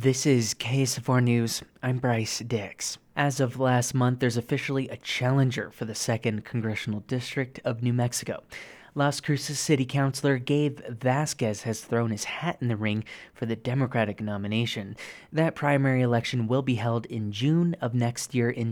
This is KSFR News. I'm Bryce Dix. As of last month, there's officially a challenger for the 2nd Congressional District of New Mexico. Las Cruces City Councilor Gabe Vasquez has thrown his hat in the ring for the Democratic nomination. That primary election will be held in June of next year in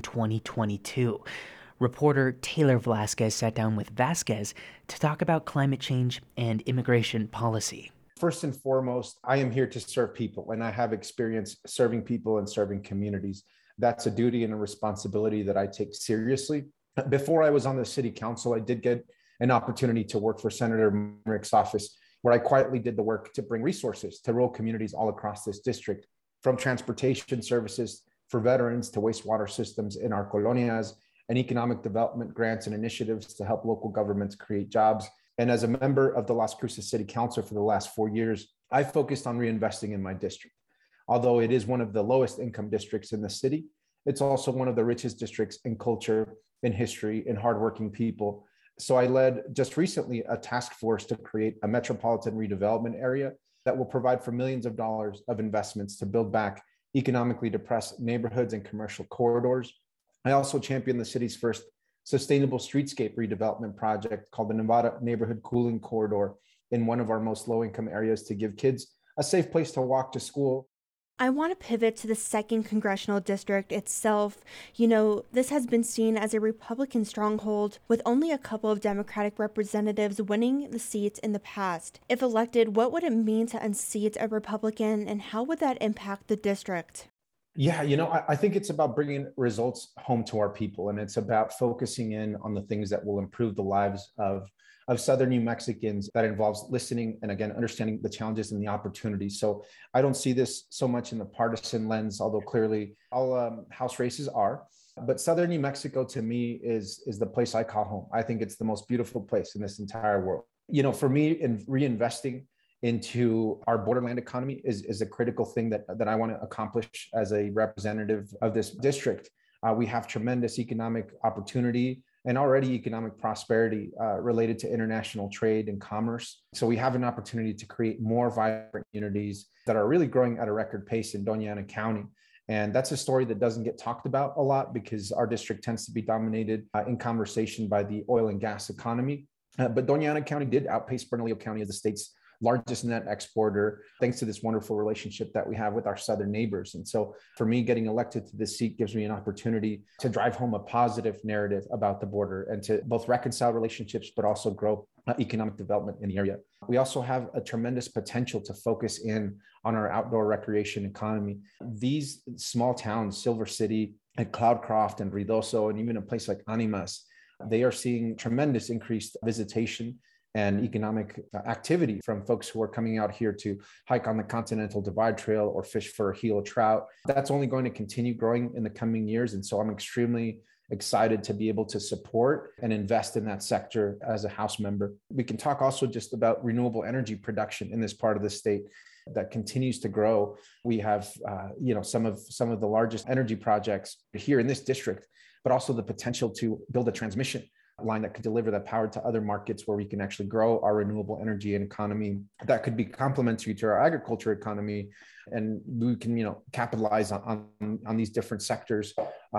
2022. Reporter Taylor Velasquez sat down with Vasquez to talk about climate change and immigration policy. First and foremost, I am here to serve people, and I have experience serving people and serving communities. That's a duty and a responsibility that I take seriously. Before I was on the city council, I did get an opportunity to work for Senator Merrick's office, where I quietly did the work to bring resources to rural communities all across this district, from transportation services for veterans to wastewater systems in our colonias and economic development grants and initiatives to help local governments create jobs. And as a member of the Las Cruces City Council for the last 4 years, I focused on reinvesting in my district. Although it is one of the lowest income districts in the city, it's also one of the richest districts in culture, in history, in hardworking people. So I led just recently a task force to create a metropolitan redevelopment area that will provide for millions of dollars of investments to build back economically depressed neighborhoods and commercial corridors. I also championed the city's first sustainable streetscape redevelopment project called the Nevada Neighborhood Cooling Corridor in one of our most low-income areas to give kids a safe place to walk to school. I want to pivot to the 2nd Congressional District itself. This has been seen as a Republican stronghold, with only a couple of Democratic representatives winning the seats in the past. If elected, what would it mean to unseat a Republican, and how would that impact the district? Yeah, I think it's about bringing results home to our people, and it's about focusing in on the things that will improve the lives of Southern New Mexicans. That involves listening and, again, understanding the challenges and the opportunities. So I don't see this so much in the partisan lens, although clearly all House races are. But Southern New Mexico, to me, is the place I call home. I think it's the most beautiful place in this entire world. For me, in reinvesting into our borderland economy is a critical thing that I want to accomplish as a representative of this district. We have tremendous economic opportunity and already economic prosperity related to international trade and commerce. So we have an opportunity to create more vibrant communities that are really growing at a record pace in Doña Ana County. And that's a story that doesn't get talked about a lot because our district tends to be dominated in conversation by the oil and gas economy. But Doña Ana County did outpace Bernalillo County as the state's largest net exporter, thanks to this wonderful relationship that we have with our southern neighbors. And so for me, getting elected to this seat gives me an opportunity to drive home a positive narrative about the border and to both reconcile relationships, but also grow economic development in the area. We also have a tremendous potential to focus in on our outdoor recreation economy. These small towns, Silver City and Cloudcroft and Ruidoso, and even a place like Animas, they are seeing tremendous increased visitation and economic activity from folks who are coming out here to hike on the Continental Divide Trail or fish for Gila trout. That's only going to continue growing in the coming years. And so I'm extremely excited to be able to support and invest in that sector as a House member. We can talk also just about renewable energy production in this part of the state that continues to grow. We have, some of the largest energy projects here in this district, but also the potential to build a transmission line that could deliver that power to other markets where we can actually grow our renewable energy and economy that could be complementary to our agriculture economy. And we can, capitalize on these different sectors.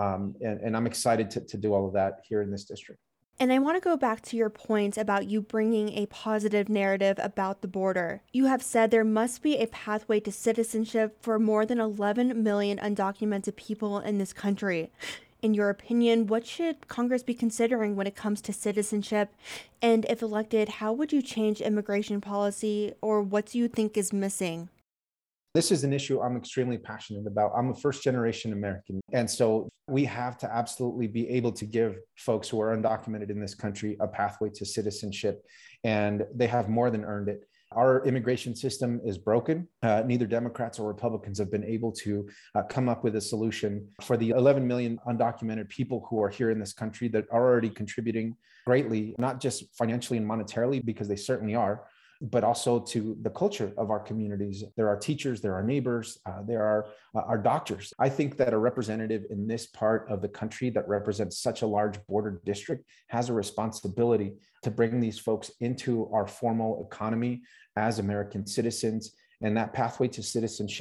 And I'm excited to do all of that here in this district. And I want to go back to your point about you bringing a positive narrative about the border. You have said there must be a pathway to citizenship for more than 11 million undocumented people in this country. In your opinion, what should Congress be considering when it comes to citizenship? And if elected, how would you change immigration policy, or what do you think is missing? This is an issue I'm extremely passionate about. I'm a first-generation American. And so we have to absolutely be able to give folks who are undocumented in this country a pathway to citizenship. And they have more than earned it. Our immigration system is broken. Neither Democrats or Republicans have been able to come up with a solution for the 11 million undocumented people who are here in this country that are already contributing greatly, not just financially and monetarily, because they certainly are, but also to the culture of our communities. There are teachers, there are neighbors, there are our doctors. I think that a representative in this part of the country that represents such a large border district has a responsibility to bring these folks into our formal economy as American citizens. And that pathway to citizenship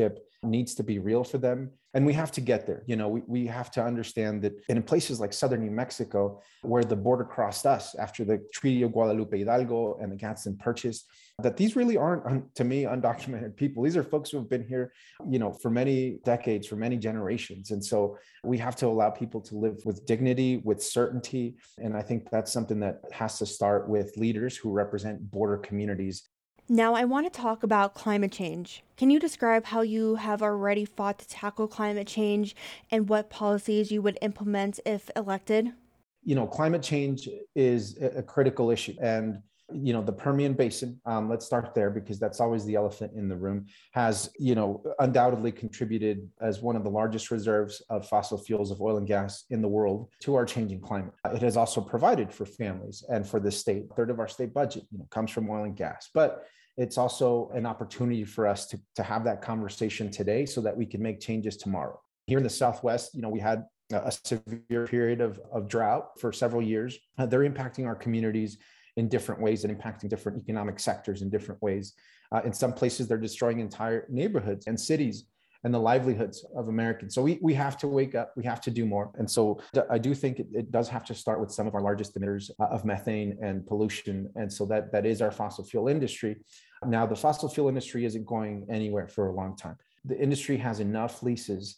needs to be real for them. And we have to get there. We have to understand that in places like southern New Mexico, where the border crossed us after the Treaty of Guadalupe Hidalgo and the Gadsden Purchase, that these really aren't, to me, undocumented people. These are folks who have been here, for many decades, for many generations. And so we have to allow people to live with dignity, with certainty. And I think that's something that has to start with leaders who represent border communities. Now, I want to talk about climate change. Can you describe how you have already fought to tackle climate change and what policies you would implement if elected? Climate change is a critical issue. And the Permian Basin, let's start there because that's always the elephant in the room, has, undoubtedly contributed as one of the largest reserves of fossil fuels of oil and gas in the world to our changing climate. It has also provided for families and for the state. A third of our state budget, comes from oil and gas. But it's also an opportunity for us to have that conversation today so that we can make changes tomorrow. Here in the Southwest, we had a severe period of drought for several years. They're impacting our communities in different ways and impacting different economic sectors in different ways. In some places, they're destroying entire neighborhoods and cities and the livelihoods of Americans. So we have to wake up, we have to do more. And so I do think it does have to start with some of our largest emitters of methane and pollution. And so that is our fossil fuel industry. Now, the fossil fuel industry isn't going anywhere for a long time. The industry has enough leases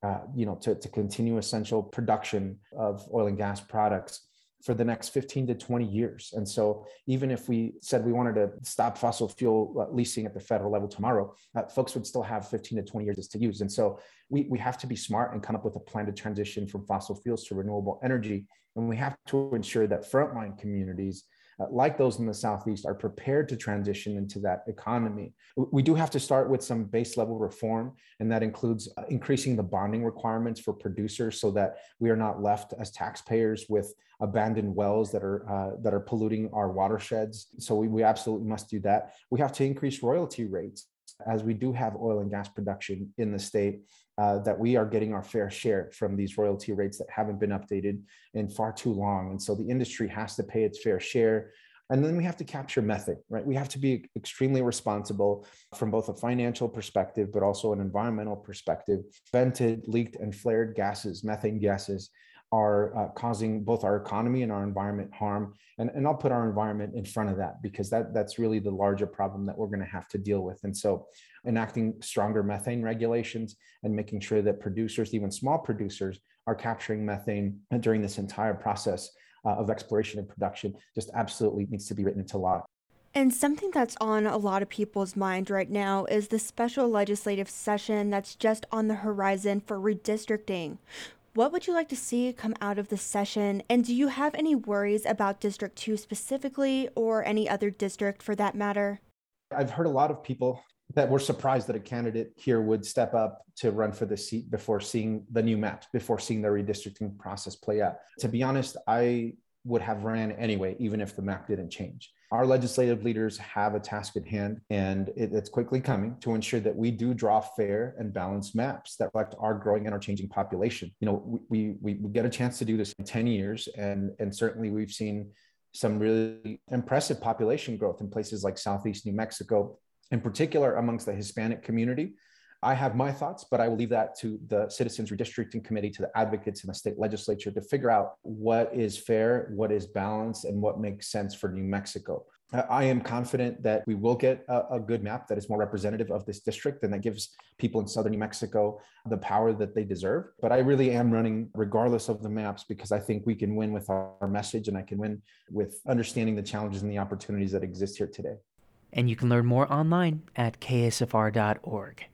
to continue essential production of oil and gas products for the next 15 to 20 years. And so even if we said we wanted to stop fossil fuel leasing at the federal level tomorrow, folks would still have 15 to 20 years to use. And so we have to be smart and come up with a plan to transition from fossil fuels to renewable energy. And we have to ensure that frontline communities like those in the Southeast are prepared to transition into that economy. We do have to start with some base level reform, and that includes increasing the bonding requirements for producers so that we are not left as taxpayers with abandoned wells that are polluting our watersheds. So we absolutely must do that. We have to increase royalty rates as we do have oil and gas production in the state, that we are getting our fair share from these royalty rates that haven't been updated in far too long. And so the industry has to pay its fair share. And then we have to capture methane, right? We have to be extremely responsible from both a financial perspective, but also an environmental perspective. Vented, leaked, and flared gases, methane gases, are causing both our economy and our environment harm. And I'll put our environment in front of that because that's really the larger problem that we're going to have to deal with. And so enacting stronger methane regulations and making sure that producers, even small producers, are capturing methane during this entire process of exploration and production just absolutely needs to be written into law. And something that's on a lot of people's mind right now is the special legislative session that's just on the horizon for redistricting. What would you like to see come out of this session? And do you have any worries about District 2 specifically, or any other district for that matter? I've heard a lot of people that were surprised that a candidate here would step up to run for the seat before seeing the new maps, before seeing the redistricting process play out. To be honest, I would have ran anyway, even if the map didn't change. Our legislative leaders have a task at hand, and it's quickly coming to ensure that we do draw fair and balanced maps that reflect our growing and our changing population. We get a chance to do this in 10 years, and certainly we've seen some really impressive population growth in places like Southeast New Mexico, in particular amongst the Hispanic community. I have my thoughts, but I will leave that to the Citizens Redistricting Committee, to the advocates in the state legislature to figure out what is fair, what is balanced, and what makes sense for New Mexico. I am confident that we will get a good map that is more representative of this district and that gives people in southern New Mexico the power that they deserve. But I really am running regardless of the maps because I think we can win with our message, and I can win with understanding the challenges and the opportunities that exist here today. And you can learn more online at ksfr.org.